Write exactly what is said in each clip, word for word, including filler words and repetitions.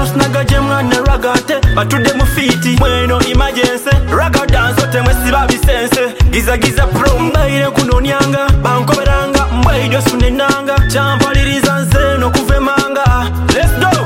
snaga jemwana ragate batude mu fiti mweno emergency raga dance ote mwesiba bisense giza giza pro mbaire kunonyanga bankoberanga mbaido sunenanga champaliriza nze no kuvemanga. Let's go.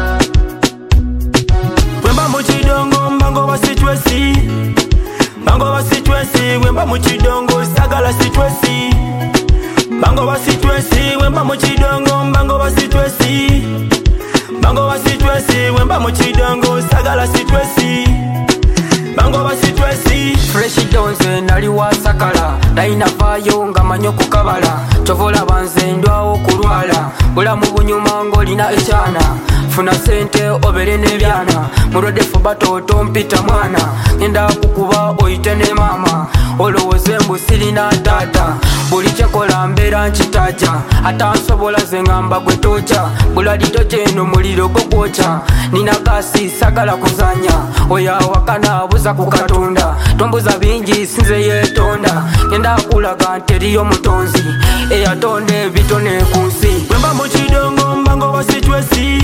Wemba mu kidongo mbango basitwesi bango basitwesi wemba mu kidongo sagala sitwesi bango basitwesi wemba mu kidongo mbango basitwesi bango basitwesi wemba mu kidongo sagala sitwesi bango basitwesi fresh donze nali wasakala daina vayo nga manyo kukabala chovola banze ndwawo kulwala bulamu bunyuma ngolina ekyana funa sente obere nebyana murodefu batoto mpita mwana ngenda kukuba oyite ne mama olowooze mbu sirina tata buli kyekola mbeera nkitaja ate nsobola ze ngamba gwe toja buladi tojeno muliro gogwoca nina gasi sagala kuzanya oya wakana buza ku katonda tombuza bingi sinze yetonda ngenda kulaga nteriyo mutonzi eyatonde bitone kunsi. Wemba mu kidongo mbango basitwesi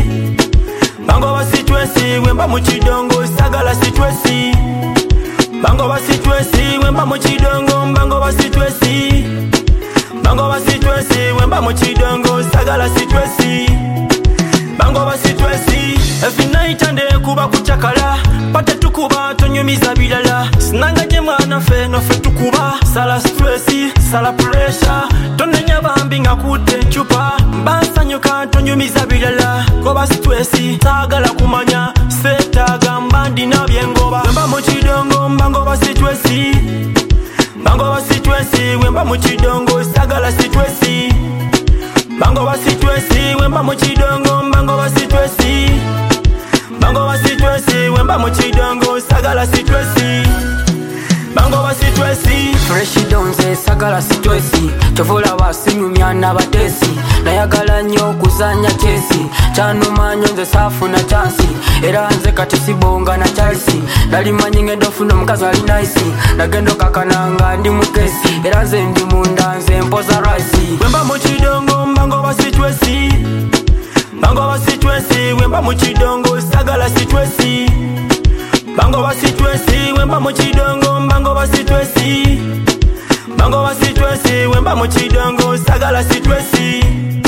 bango basitwesi wemba mu kidongo sagala sitwesi bango basitwesi wemba mu kidongo mbango basitwesi bango basitwesi wemba mu kidongo sagala sitwesi bango basitwesi every night ande kuba kuchakala pate tukuba tonyumiza bilala sinanga je mwana fe no fe tukuba sala stressi sala pressure tonenya bambi nga kute chupa basanyuka tonyumiza bilala koba stressi sagala kumanya setaga mbandi na byengoba. Wemba mu kidongo mbango basitwesi bango basitwesi wemba mu kidongo sagala sitwesi bango basitwesi wemba mu kidongo mbango basitwesi bango basitwesi wemba mu kidongo sagala sitwesi bango basitwesi fresh donze sagala sitwesi chovola basinyumya n'abatesi nayagala nnyo kuzanya chesi kyanuma nnyo nze saafuna chansi era nze kati sibonga na Chelsea nali manyi ngenda ofuna omukazi ali nice nagenda okakananga ndi mukesi era nze ndi munda nze mpoza rice. Wemba mu kidongo mbango basitwesi bango basitwesi wemba mu kidongo sagala sitwesi bango basitwesi wemba mu kidongo mbango basitwesi bango basitwesi wemba mu kidongo sagala sitwesi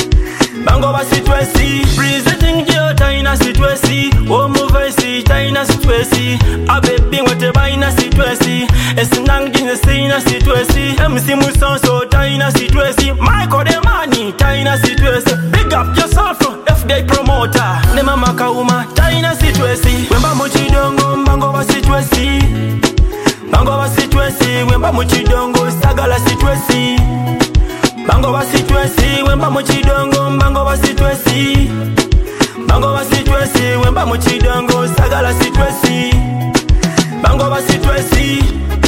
bango basitwesi presenting jo taina sitwesi omuvesi taina sitwesi abebi ngote baina sitwesi esinang dine sina sitwesi mc musonso taina sitwesi Michael Demani taina sitwesi big up yourself F D promoter ne mama kauma taina sitwesi. Wemba mu kidongo mbango basitwesi bango basitwesi wemba mu kidongo sagala sitwesi bango basitwesi wemba mu kidongo mbango basitwesi bango basitwesi wemba mu kidongo sagala sitwesi bango basitwesi.